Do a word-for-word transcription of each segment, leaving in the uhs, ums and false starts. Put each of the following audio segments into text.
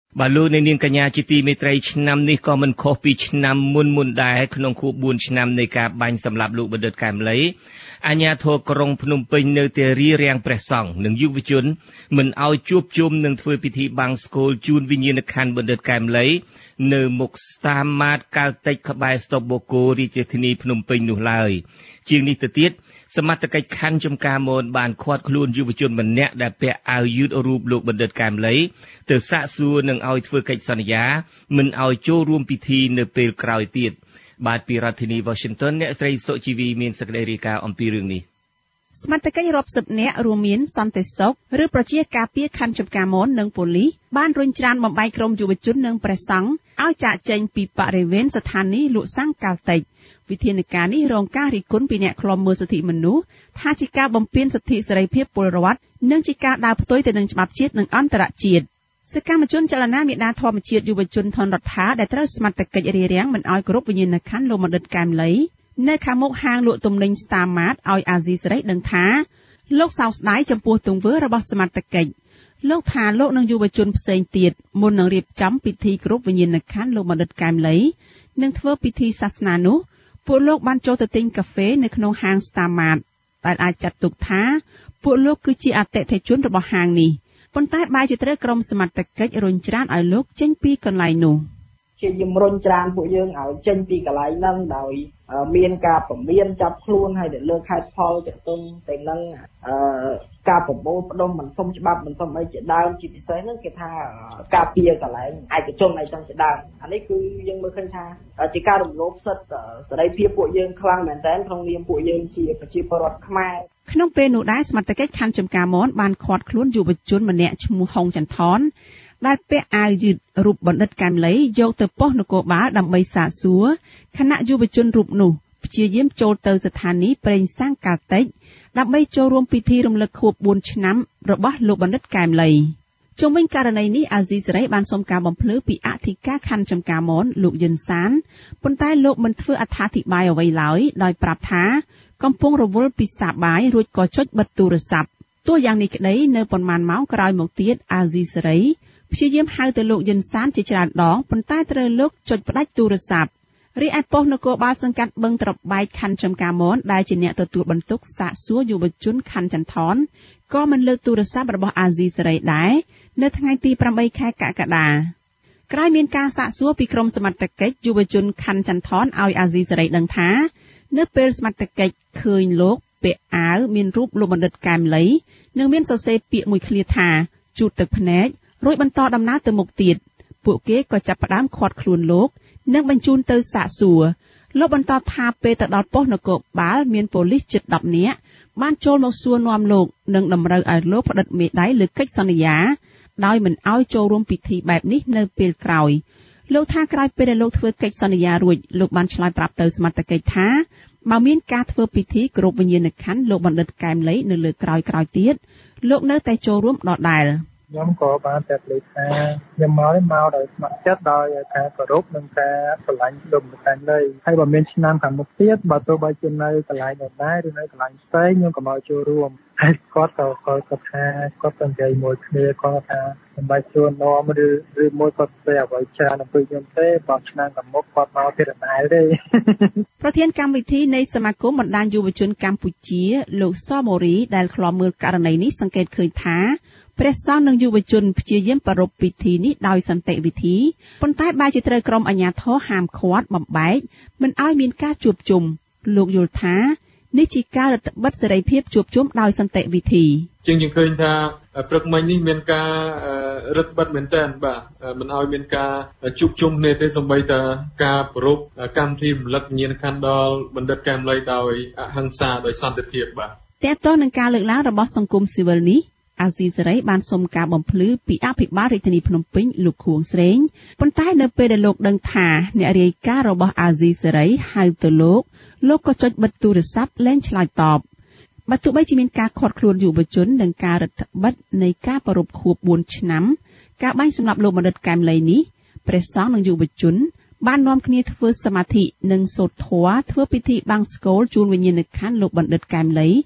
បាទលោកនាងកញ្ញាជាទីមេត្រីឆ្នាំនេះក៏មិនខុសពីឆ្នាំមុនមុនដែរក្នុងខួបបួនឆ្នាំនៃការបាញ់សម្លាប់លោកបណ្ឌិតកែមលីអាជ្ញាធរក្រុងភ្នំពេញនៅតែរារាំងព្រះសង្ឃនិងយុវជនមិនឲ្យជួបជុំនិងធ្វើពិធីបង្សុកូលជូនវិញ្ញាណក្ខន្ធបណ្ឌិតកែមលីនៅមុខស្តាម៉ាតកាល់តិចក្បែរស្តុបបូកូរាជធានីភ្នំពេញនោះឡើយជាងនេះទៅទៀតសមត្ថកិច្ចខណ្ឌចំការមនបានឃាត់ខ្លួនយុវជនម្នាក់ដែលពាក់អាវយឺតរូបលោកបណ្ឌិតកែមលីទៅសាកសួរនិងឲ្យធ្វើកិច្ចសន្យាមិនឲ្យចូលរួមពិធីនៅពេលក្រោយទៀតបាទពីរដ្ឋធានី Washington អ្នកស្រីសុជីវីមានសេចក្តីរាយការណ៍អំពីរឿងនេះសមត្ថកិច្ចរាប់សិបនាក់រួមមានសន្តិសុខឬប្រជាការពារខណ្ឌចំការមននិងប៉ូលីសបានរុញច្រានបំបែកក្រុមយុវជននិងព្រះសង្ឃឲ្យចាកចេញពីបរិវេណស្ថានីយ៍លក់សាំងកាល់តិចវិធានការនេះរងការរិះគន់ពីអ្នកឃ្លាំមើលសិទ្ធិមនុស្សថាជាការបំពានសិទ្ធិសេរីភាពពលរដ្ឋនិងជាការដើរផ្ទុយទៅនឹងច្បាប់ជាតិនិងអន្តរជាតិសកម្មជនចលនាមេដាធម្មជាតិយុវជនថនរដ្ឋាដែលត្រូវសមត្ថកិច្ចរារាំងមិនឲ្យគោរពវិញ្ញាណក្ខន្ធលោកបណ្ឌិតកែមលីនៅខាងមុខហាងលក់ទំនិញស្តាម៉ាតឲ្យអាស៊ីសេរីដឹងថាលោកសោកស្ដាយចំពោះទង្វើរបស់សមត្ថកិច្ចលោកថាលោកនិងយុវជនផ្សេងទៀតមុននឹងរៀបចំពិធីគោរពវិញ្ញាណក្ខន្ធលោកបណ្ឌិតកែមលីនិងធ្វើពិធីសាសនានោះពួកលោកបានចូលទៅទិញកាហ្វេនៅក្នុងហាងស្តាម៉ាតដែលអាចចាត់ទុកថាពួកលោកគឺជាអតិថិជនរបស់ហាងនេះប៉ុន្តែបែរជាត្រូវក្រុមសមត្ថកិច្ចរុញច្រានឲ្យលោកចេញពីកន្លែងនោះជាយមរុញច្រានពួកយើងឲ្យចេញពីកន្លែងហ្នឹងដោយមានការពមៀនចាប់ខ្លួនហើយទៅលើខេត្តផលទៅទុំទៅនឹងអឺការប្រមូលផ្ដុំមិនសុំច្បាប់មិនសុំអីជាដើមជាពិសេសហ្នឹងគេថាការពារកន្លែងឯកជនអីចឹងជាដើមអានេះគឺយើងមើលឃើញថាជាការរំលោភសិទ្ធិសេរីភាពពួកយើងខ្លាំងមែនទែនក្នុងនាមពួកយើងជាប្រជាពលរដ្ឋខ្មែរក្នុងពេលនោះដែរសមត្ថកិច្ចខណ្ឌចំការមនបានឃាត់ខ្លួនយុវជនម្នាក់ឈ្មោះហុងចន្ទថនដែលពាក់អាវយឺតរូបបណ្ឌិតកែមលីយកទៅប៉ុស្តិ៍នគរបាលដើម្បីសាកសួរខណៈយុវជនរូបនោះព្យាយាមចូលទៅស្ថានីយ៍ប្រេងសាំងកាល់តិចដើម្បីចូលរួមពិធីរំលឹកខួបបួនឆ្នាំរបស់លោកបណ្ឌិតកែមលីជុំវិញករណីនេះអាស៊ីសេរីបានសុំការបំភ្លឺពីអធិការខណ្ឌចំការមនលោកយិនសានប៉ុន្តែលោកមិនធ្វើអត្ថាធិប្បាយអ្វីឡើយដោយប្រាប់ថាកំពុងរវល់ពីសាបាយរួចក៏ចុចបិទទូរស័ព្ទទោះយ៉ាងនេះក្តីនៅប៉ុន្មានម៉ោងក្រោយមកទៀតអាស៊ីសេរីព្យាយាមហៅទៅលោកយិនសានជាច្រើនដងប៉ុន្តែត្រូវលោកចុចផ្ដាច់ទូរស័ព្ទរីឯប៉ុស្តិ៍នគរបាលសង្កាត់បឹងត្របែកខណ្ឌចំការមនដែលជាអ្នកទទួលបន្ទុកសាកសួរយុវជនខណ្ឌចន្ទថនក៏មិនលើកទូរស័ព្ទរបស់អាស៊ីសេរីដែរនៅថ្ងៃទីប្រាំបីខែកក្កដាក្រោយមានការសាកសួរពីក្រុមសមត្ថកិច្ចយុវជនខណ្ឌចន្ទថនឲ្យអាស៊ីសេរីដឹងថានៅពេលសមត្ថកិច្ចឃើញលោកពាក់អាវមានរូបលោកបណ្ឌិតកែមលីនិងមានសរសេរពាក្យមួយឃ្លាថាជូតទឹកភ្នែករួចបន្តដំណើរទៅមុខទៀតពួកគេក៏ចាប់ផ្ដើមឃាត់ខ្លួនលោកនិងបញ្ជូនទៅសាកសួរលោកបន្តថាពេលទៅដល់ប៉ុស្តិ៍នគរបាលមានប៉ូលីសជិតដប់នាក់បានចូលមកសួរនាំលោកនិងតម្រូវឲ្យលោកផ្តិតមេដាយលើកិច្ចសន្យាដោយមិនឲ្យចូលរួមពិធីបែបនេះនៅពេលក្រោយលោកថាក្រោយពេលដែលលោកធ្វើកិច្ចសន្យារួចលោកបានឆ្លើយប្រាប់ទៅសមត្ថកិច្ចថាបើមានការធ្វើពិធីគោរពវិញ្ញាណក្ខន្ធលោកបណ្ឌិតកែមលីនៅលើក្រោយក្រោយទៀតលោកនៅតែចូលរួមដដែលខ្ញុំក៏បានតែលើកថាខ្ញុំមកនេះមកដោយស្ម័គ្រចិត្តដោយការគោរពនិងការស្រឡាញ់លោកបណ្ឌិតកែមលីហើយបើមានឆ្នាំខាងមុខទៀតបើទោះបីជានៅកន្លែងដដែលឬនៅកន្លែងផ្សេងខ្ញុំក៏មកចូលរួមហើយគាត់ក៏គាត់ថាគាត់ទៅនិយាយមួយគ្នាគាត់ថាមិនបាច់ជួននាំឬឬមួយគាត់ទៅអ្វីច្រើនអំពីខ្ញុំទេបើឆ្នាំខាងមុខគាត់មកទៀតដដែលទេប្រធានកម្មវិធីនៃសមាគមបណ្ដាញយុវជនកម្ពុជាលោកសមូរីដែលឃ្លាំមើលករណីនេះសង្កេតឃើញថាព្រះសង្ឃនិងយុវជនព្យាយាមប្រារព្ធពិធីនេះដោយសន្តិវិធីប៉ុន្តែបែរជាត្រូវក្រុមអាជ្ញាធរហាមឃាត់បំបែកមិនឲ្យមានការជួបជុំលោកយល់ថានេះជាការរឹតបន្តឹងសេរីភាពជួបជុំដោយសន្តិវិធីជាងយើងឃើញថាព្រឹកមិញនេះមានការរឹតបន្តឹងមែនទែនបាទមិនឲ្យមានការជួបជុំគ្នាទេសូម្បីតែការប្រារព្ធកម្មវិធីរំលឹកវិញ្ញាណក្ខន្ធដល់បណ្ឌិតកែមលីដោយអហិង្សាដោយសន្តិភាពបាទតើតើនឹងការលើកឡើងរបស់សង្គមស៊ីវិលនេះអាស៊ីសេរីបានសុំការបំភ្លឺពីអភិបាលរាជធានីភ្នំពេញលោកខួងស្រេងប៉ុន្តែនៅពេលដែលលោកដឹងថាអ្នករាយការណ៍របស់អាស៊ីសេរីហៅទៅលោកលោកក៏ចុចបិទទូរស័ព្ទលែងឆ្លើយតបបើទោះបីជាមានការឃាត់ខ្លួនយុវជននិងការរដ្ឋបិទនៃការប្រារព្ធខួបបួនឆ្នាំការបាញ់សម្លាប់លោកបណ្ឌិតកែមលីនេះព្រះសង្ឃនិងយុវជនបាននាំគ្នាធ្វើសមាធិនិងសូត្រធម៌ធ្វើពិធីបង្សុកូលជូនវិញ្ញាណក្ខន្ធលោកបណ្ឌិតកែមលី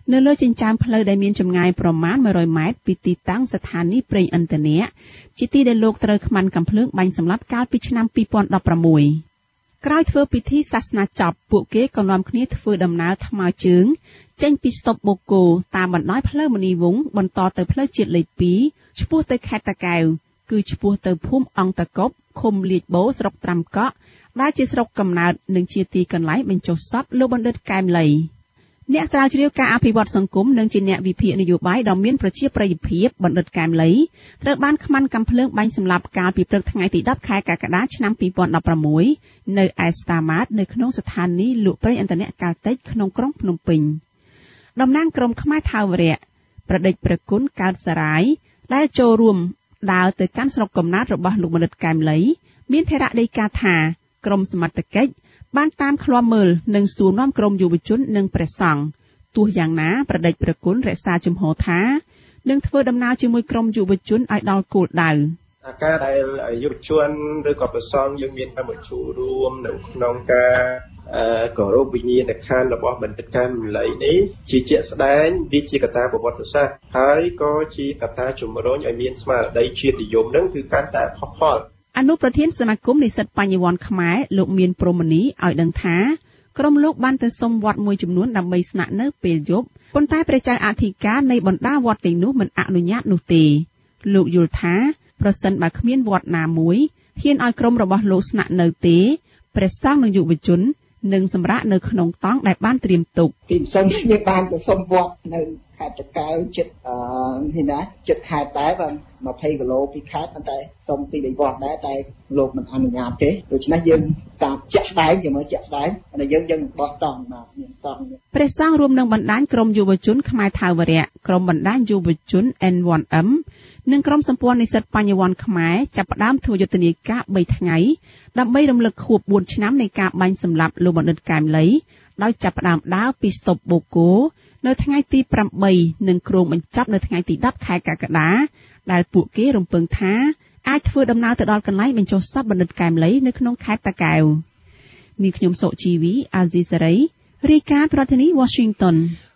នៅលើចិញ្ចើមផ្លូវដែលមានចម្ងាយប្រមាណមួយរយម៉ែត្រពីទីតាំងស្ថានីយ៍ប្រេងឥន្ធនៈជាទីដែលលោកត្រូវខ្មាន់កាំភ្លើងបាញ់សម្លាប់កាលពីឆ្នាំពីរពាន់ដប់ប្រាំមួយក្រោយធ្វើពិធីសាសនាចប់ពួកគេក៏នាំគ្នាធ្វើដំណើរថ្មើរជើងចេញពីស្តុបបូកូតាមបណ្ដោយផ្លូវមនីវង្សបន្តទៅផ្លូវជាតិលេខពីរឆ្ពោះទៅខេត្តតាកែវគឺឆ្ពោះទៅភូមិអង្គតកប់ឃុំលៀចបូស្រុកត្រាំកក់ដែលជាស្រុកកំណើតនិងជាទីកន្លែងបញ្ចុះសពលោកបណ្ឌិតកែមលីអ្នកស្រាវជ្រាវការអភិវឌ្ឍសង្គមនិងជាអ្នកវិភាគនយោបាយដ៏មានប្រជាប្រិយភាពបណ្ឌិតកែមលីត្រូវបានខ្មាន់កាំភ្លើងបាញ់សម្លាប់កាលពីព្រឹកថ្ងៃទីដប់ខែកក្កដាឆ្នាំពីរពាន់ដប់ប្រាំមួយនៅឯស្តាម៉ាតនៅក្នុងស្ថានីយ៍លក់ប្រេងឥន្ធនៈកាល់តិចក្នុងក្រុងភ្នំពេញតំណាងក្រុមខ្មែរថាវរៈប្រដេចព្រះគុណកើតសរាយដែលចូលរួមដើរទៅកាន់ស្រុកកំណើតរបស់លោកបណ្ឌិតកែមលីមានថេរដីកាថាក្រមសមត្ថកិច្ចបានតាមឃ្លាំមើលនិងសួរនាំក្រមយុវជននិងព្រះសង្ឃទោះយ៉ាងណាប្រដេចព្រះគុណរក្សាជំហរថានឹងធ្វើដំណើរជាមួយក្រមយុវជនឲ្យដល់គោលដៅអាការដែលយុវជនឬក៏ព្រះសង្ឃយើងមានកម្មវិធីរួមនៅក្នុងការគោរពវិញ្ញាណក្ខន្ធរបស់បណ្ឌិតកែមលីនេះជាជាក់ស្ដែងវាជាកត្តាប្រវត្តិសាស្ត្រហើយក៏ជាកត្តាជំរុញឲ្យមានស្មារតីជាតិនិយមនឹងគឺកាន់តែផុសផុលអនុប្រធានសមាគមនិស្សិតបញ្ញវន្តខ្មែរលោកមានព្រហ្មនីឲ្យដឹងថាក្រុមលោកបានទៅសុំវត្តមួយចំនួនដើម្បីស្នាក់នៅពេលយប់ប៉ុន្តែព្រះចៅអធិការនៃបណ្ដាវត្តទាំងនោះមិនអនុញ្ញាតនោះទេលោកយល់ថាប្រសិនបើគ្មានវត្តណាមួយហ៊ានឲ្យក្រុមរបស់លោកស្នាក់នៅទេព្រះសង្ឃនិងយុវជននឹងសម្រាកនៅក្នុងតង់ដែលបានត្រៀមទុកទីផ្សារយើងបានទៅសុំវត្តនៅខេត្តតាកែវជិតអឺទីណាជិតខេត្តដែរបាទยี่สิบគីឡូពីខេត្តប៉ុន្តែសុំពីដីវត្តដែរតែលោកមិនអនុញ្ញាតទេដូច្នេះយើងតាមជាក់ស្ដែងជាមួយជាក់ស្ដែងઅનેយើងយើងបោះតង់បាទមានតង់ព្រះសង្ឃរួមនឹងបណ្ដាញក្រុមយុវជនខ្មែរថាវរៈក្រុមបណ្ដាញយុវជន អេន វ៉ាន់ អឹម និងក្រុមសម្ព័ន្ធនិស្សិតបញ្ញវន្តខ្មែរចាប់ផ្ដើមធ្វើយុទ្ធនាការបីថ្ងៃដើម្បីរំលឹកខួបបួនឆ្នាំនៃការបាញ់សម្លាប់លោកបណ្ឌិតកែមលីដោយចាប់ផ្ដើមដើរពីស្តុបបូកូនៅថ្ងៃទីប្រាំបីនិងគ្រោងបញ្ចប់នៅថ្ងៃទីដប់ខែកក្កដាដែលពួកគេរំពឹងថាអាចធ្វើដំណើរទៅដល់កន្លែងបញ្ចុះសពបណ្ឌិតកែមលីនៅក្នុងខេត្តតាកែវនាងខ្ញុំសុជីវីអាស៊ីសេរីរាយការណ៍ពីរដ្ឋធានី Washington